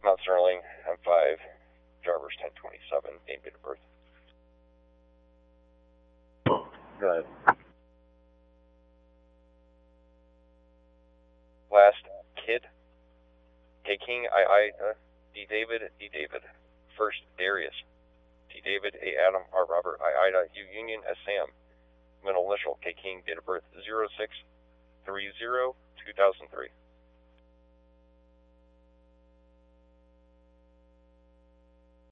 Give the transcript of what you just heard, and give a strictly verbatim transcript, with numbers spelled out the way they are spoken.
Mount Sterling, M five, driver's ten twenty-seven, name, date of birth. Go ahead. Last, Kid. K King, I, I, uh, D David, D David. First, Darius. T David, A Adam, R Robert, I Ida, U Union, S Sam. Middle initial, K King, date of birth zero six three zero two thousand three.